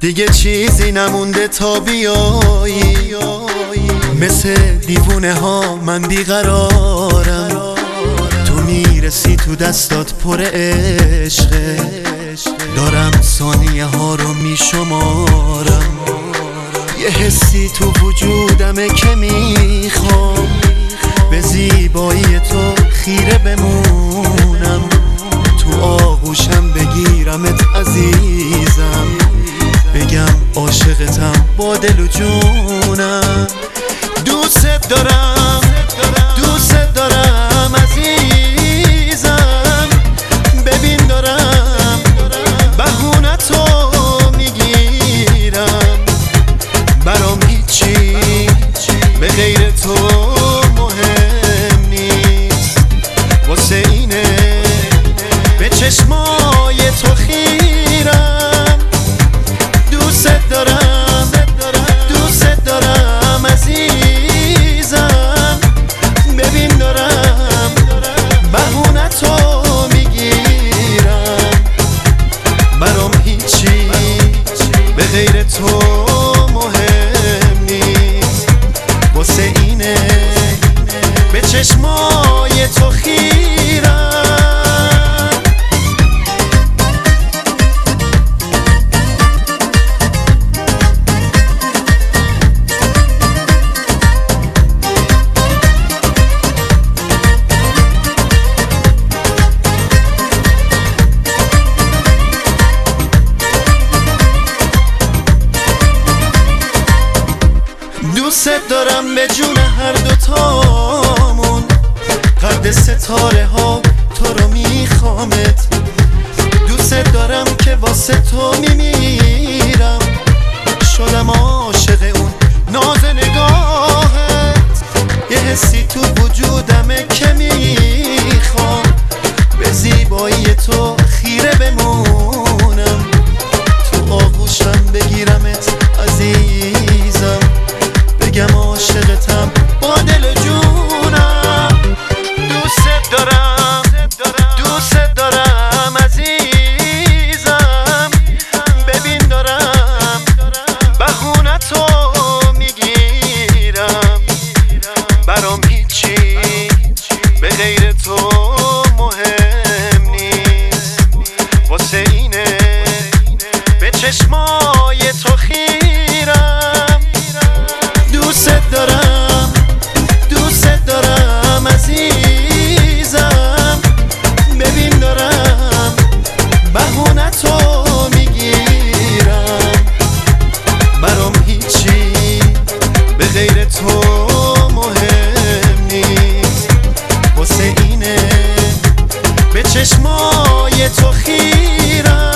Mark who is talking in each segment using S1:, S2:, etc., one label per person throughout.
S1: دیگه چیزی نمونده تا بیایی، مثل دیوونه ها من بیقرارم. تو میرسی تو دستات پر عشقه، دارم ثانیه ها رو میشمارم. یه حسی تو وجودمه که میخوام به زیبایی تو خیره بمونم. تو آغوشم بگیرمت عزیزم، بگم عاشقتم با دل و جونم. دوست دارم، دوست دارم عزیزم. ببین دارم بهونتو میگیرم. برام هیچی به غیر تو مهم نیست. واسه اینه به چشمای تو خیرم. دوست دارم، دوست دارم عزیزم. ببین دارم بهونتو میگیرم. برام هیچی به غیر تو مهم نیست. واسه اینه به چشمای تو خیرم. دوست دارم به جون هر دوتامون، قد ستاره ها تو رو میخوامت. دوست دارم که واسه تو میمیرم. شدم عاشق اون ناز نگاهت. یه حسی تو وجودمه که میخوام به زیبایی تو خیره بمونم. تو آغوشم بگیرمت عزیزم، بگم عاشقتم با دل و جونم. دوست دارم، دوست دارم عزیزم. ببین دارم بهونتو میگیرم. برام هیچی به غیر تو مهم نیست. واسه اینه به چشمای تو خیرم. دوست دارم، دوست دارم عزیزم. ببین دارم بهونتو میگیرم. برام هیچی به غیر تو مهم نیست. واسه اینه به چشمای تو خیرم.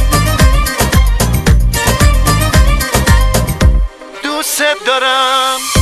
S1: دوست دارم.